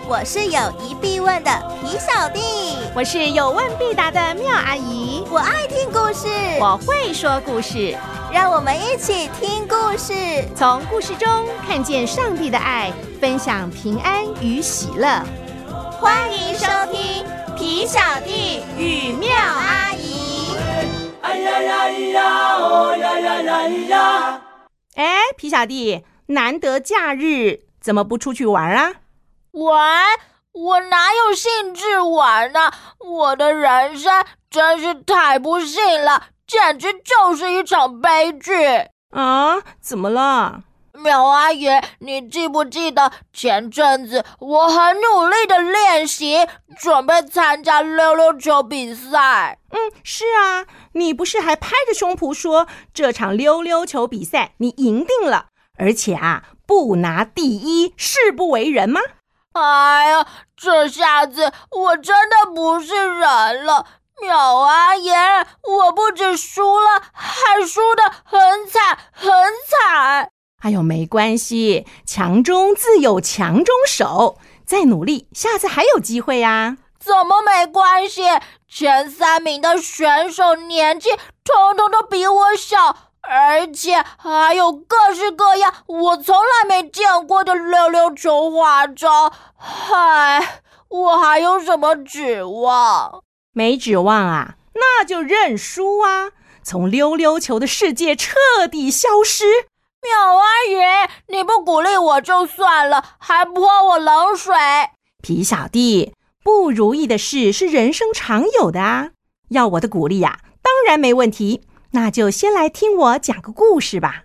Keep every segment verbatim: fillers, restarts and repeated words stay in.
我是有疑必问的皮小弟， 我是有问必答的妙阿姨， 我爱听故事， 我会说故事， 让我们一起听故事， 从故事中看见上帝的爱，分享平安与喜乐。 欢迎收听皮小弟与妙阿姨。 哎呀呀呀，哦呀呀呀呀！ 哎，皮小弟，难得假日，怎么不出去玩啊？ 玩？我哪有兴致玩呢？我的人生真是太不幸了，简直就是一场悲剧。 啊，怎么了？ 苗阿姨，你记不记得前阵子我很努力的练习，准备参加溜溜球比赛？ 嗯，是啊，你不是还拍着胸脯说这场溜溜球比赛你赢定了，而且啊，不拿第一誓不为人吗？ 哎呀，这下子我真的不是人了。苗阿姨，我不止输了，还输得很惨很惨。 哎呦，没关系，强中自有强中手，再努力，下次还有机会啊。 怎么没关系？前三名的选手年纪统统都比我小，而且还有各式各样我从来没见过的溜溜球花招。唉，我还有什么指望？ 没指望啊，那就认输啊，从溜溜球的世界彻底消失。 苗阿姨，你不鼓励我就算了，还泼我冷水。 皮小弟，不如意的事是人生常有的啊，要我的鼓励啊，当然没问题。那就先来听我讲个故事吧。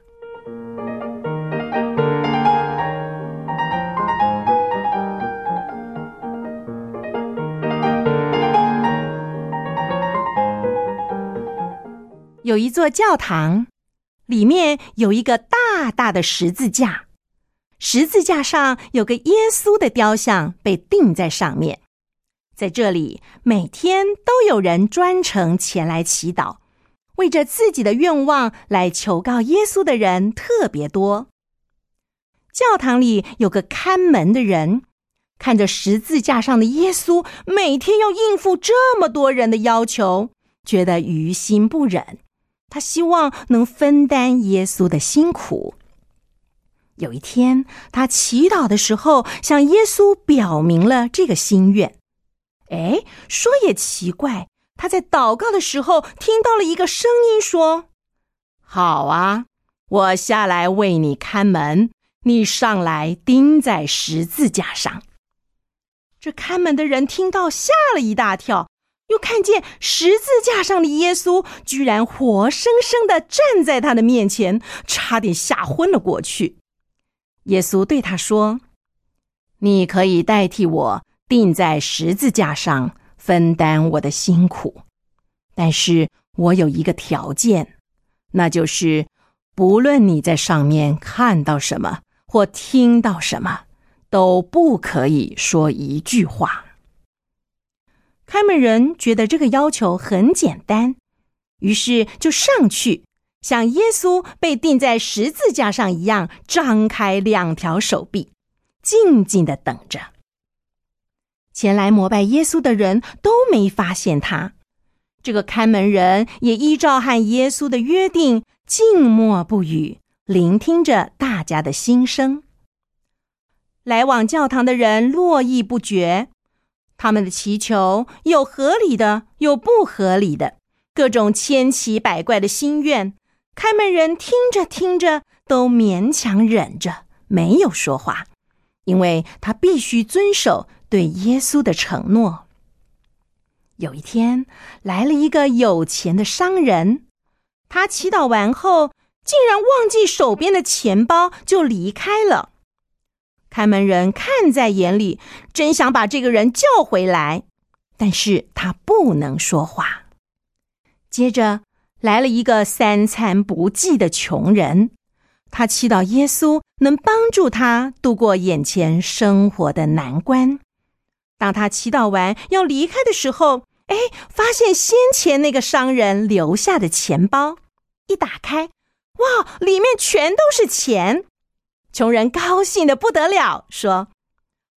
有一座教堂，里面有一个大大的十字架，十字架上有个耶稣的雕像被钉在上面。在这里，每天都有人专程前来祈祷，为着自己的愿望来求告耶稣的人特别多。教堂里有个看门的人，看着十字架上的耶稣每天要应付这么多人的要求，觉得于心不忍。他希望能分担耶稣的辛苦。有一天，他祈祷的时候，向耶稣表明了这个心愿。哎，说也奇怪，他在祷告的时候听到了一个声音说：好啊，我下来为你看门，你上来钉在十字架上。这看门的人听到吓了一大跳，又看见十字架上的耶稣居然活生生地站在他的面前，差点吓昏了过去。耶稣对他说：你可以代替我钉在十字架上，分担我的辛苦，但是我有一个条件，那就是不论你在上面看到什么或听到什么，都不可以说一句话。看门人觉得这个要求很简单，于是就上去，像耶稣被钉在十字架上一样，张开两条手臂，静静地等着。前来膜拜耶稣的人都没发现他，这个看门人也依照和耶稣的约定，静默不语，聆听着大家的心声。来往教堂的人络绎不绝，他们的祈求有合理的，有不合理的，各种千奇百怪的心愿，看门人听着听着都勉强忍着，没有说话，因为他必须遵守对耶稣的承诺。有一天，来了一个有钱的商人，他祈祷完后，竟然忘记手边的钱包就离开了。看门人看在眼里，真想把这个人叫回来，但是他不能说话。接着来了一个三餐不继的穷人，他祈祷耶稣能帮助他度过眼前生活的难关。当他祈祷完要离开的时候，哎，发现先前那个商人留下的钱包，一打开，哇，里面全都是钱。穷人高兴得不得了，说：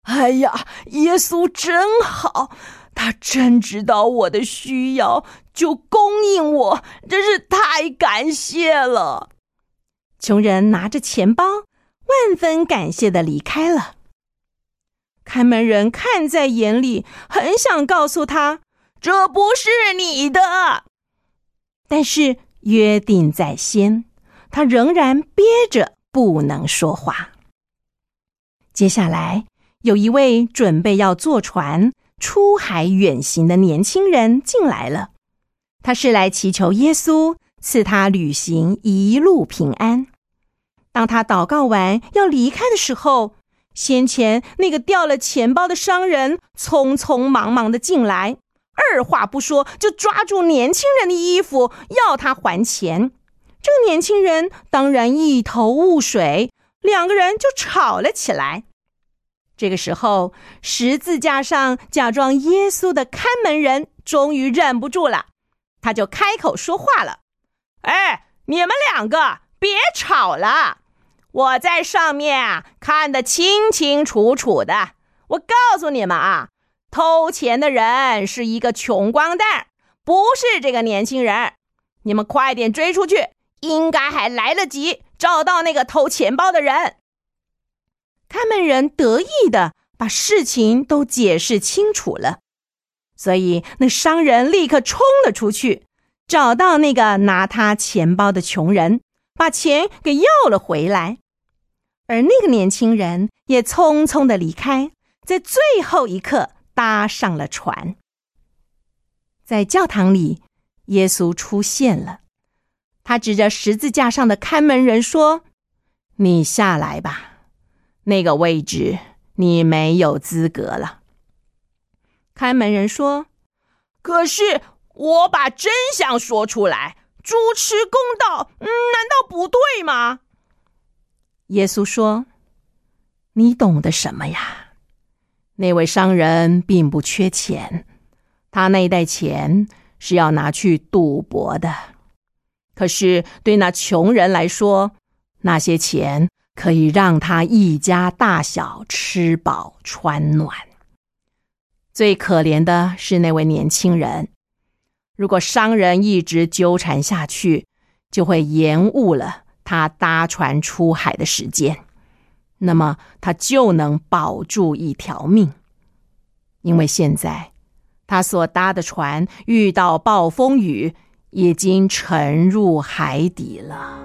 哎呀，耶稣真好，他真知道我的需要，就供应我，真是太感谢了。穷人拿着钱包，万分感谢地离开了。看门人看在眼里，很想告诉他，这不是你的。但是约定在先，他仍然憋着不能说话。接下来，有一位准备要坐船出海远行的年轻人进来了，他是来祈求耶稣赐他旅行一路平安。当他祷告完要离开的时候，先前那个掉了钱包的商人匆匆忙忙地进来，二话不说就抓住年轻人的衣服要他还钱。这个年轻人当然一头雾水，两个人就吵了起来。这个时候，十字架上假装耶稣的看门人终于忍不住了，他就开口说话了：哎，你们两个别吵了，我在上面啊看得清清楚楚的，我告诉你们啊，偷钱的人是一个穷光蛋，不是这个年轻人。你们快点追出去，应该还来得及找到那个偷钱包的人。看门人得意地把事情都解释清楚了，所以那商人立刻冲了出去，找到那个拿他钱包的穷人，把钱给要了回来。而那个年轻人也匆匆地离开，在最后一刻搭上了船。在教堂里，耶稣出现了，他指着十字架上的看门人说：你下来吧，那个位置你没有资格了。看门人说：可是我把真相说出来，主持公道，嗯，难道不对吗？耶稣说：你懂得什么呀？那位商人并不缺钱，他那一袋钱是要拿去赌博的。可是对那穷人来说，那些钱可以让他一家大小吃饱穿暖。最可怜的是那位年轻人，如果商人一直纠缠下去，就会延误了他搭船出海的时间，那么他就能保住一条命。因为现在他所搭的船遇到暴风雨，已经沉入海底了。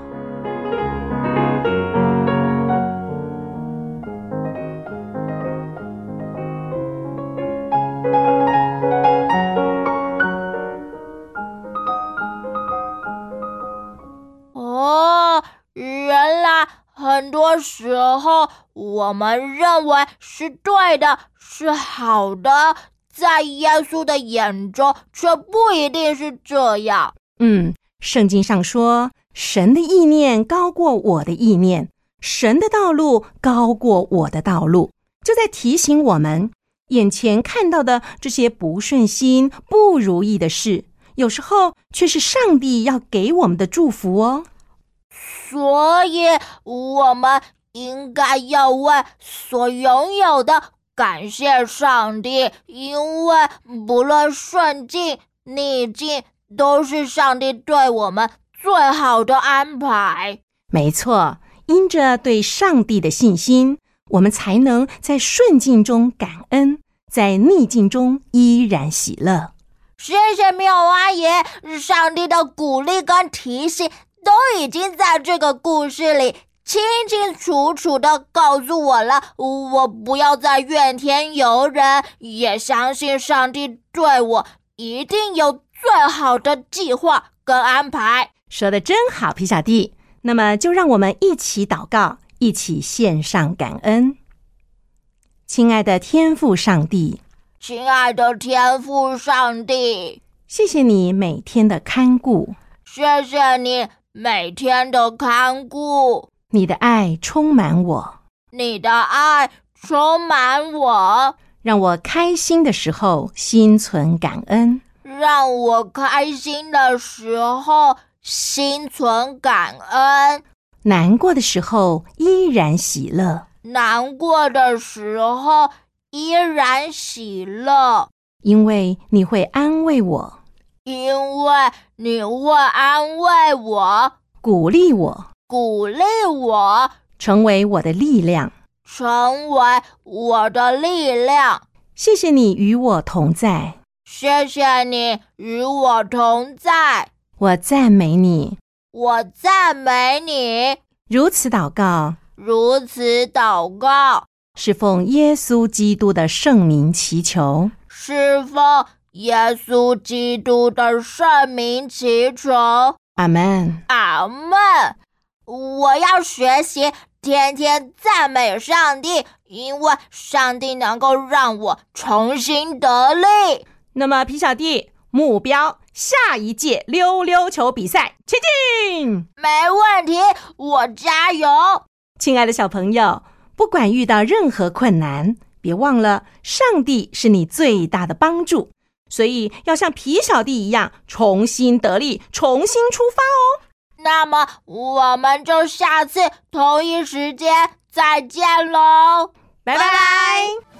哦，原来很多时候我们认为是对的，是好的，在耶稣的眼中却不一定是这样。 嗯，圣经上说，神的意念高过我的意念，神的道路高过我的道路，就在提醒我们，眼前看到的这些不顺心、不如意的事，有时候却是上帝要给我们的祝福哦。 所以我们应该要为所拥有的感谢上帝，因为不论顺境逆境，都是上帝对我们最好的安排。 没错，因着对上帝的信心，我们才能在顺境中感恩，在逆境中依然喜乐。 谢谢妙阿姨，上帝的鼓励跟提醒都已经在这个故事里清清楚楚地告诉我了，我不要再怨天尤人，也相信上帝对我一定有最好的计划跟安排。 说得真好，皮小弟。那么就让我们一起祷告，一起献上感恩。亲爱的天父上帝， 亲爱的天父上帝， 谢谢你每天的看顾， 谢谢你每天的看顾， 你的爱充满我， 你的爱充满我， 让我开心的时候心存感恩， 让我开心的时候心存感恩， 难过的时候依然喜乐， 难过的时候依然喜乐， 因为你会安慰我， 因为你会安慰我， 鼓励我， 鼓励我， 成为我的力量， 成为我的力量。 谢谢你与我同在， 谢谢你与我同在， 我赞美你， 我赞美你。 如此祷告， 如此祷告， 是奉耶稣基督的圣名祈求， 是奉耶稣基督的圣名祈求。 阿们， 阿们。我要学习天天赞美上帝，因为上帝能够让我重新得力。 那么皮小弟，目标下一届溜溜球比赛前进！ 没问题，我加油！ 亲爱的小朋友，不管遇到任何困难，别忘了上帝是你最大的帮助，所以要像皮小弟一样重新得力，重新出发哦。 那么我们就下次同一时间再见喽， 拜拜。